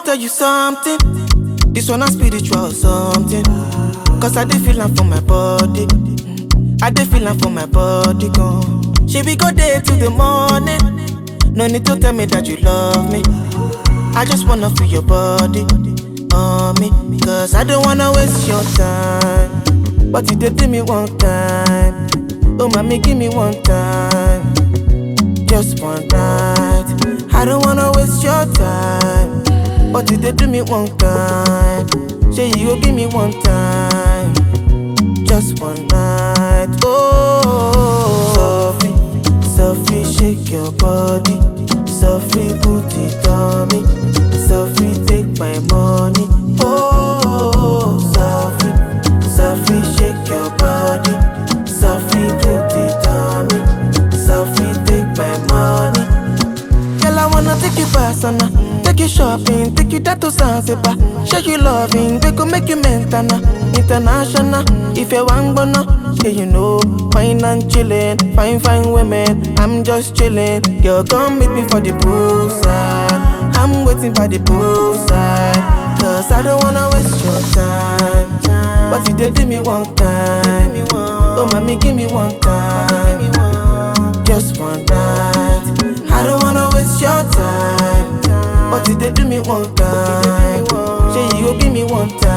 tell you something. This one a spiritual something. Cause I dey feel am for my body. I dey feel am for my body gone. She be go day till the morning. No need to tell me that you love me. I just wanna feel your body on me. Cause I don't wanna waste your time. But you did do me one time. Oh mommy, give me one time. Just one night. I don't wanna waste your time. But you did do me one time. Say you go give me one time. Just one night. Oh, Sophie, Sophie, shake your body. Sophie, put it on me. Sophie, take my money. Oh, Sophie, Sophie, shake your body. Sophie, put it on me. Sophie, take my money. Girl, I wanna take you personal. Take you shopping, take you that to Zanzibar. Show you loving, they go make you mental, international. If you want gonna, yeah you know, fine and chillin', fine women. I'm just chillin', girl come meet me for the poolside. I'm waiting by the poolside, cause I don't wanna waste your time. But you did do me one time. Oh mommy, give me one time. Just one night. I don't wanna waste your time. But you did do me one time. Say you go give me one time.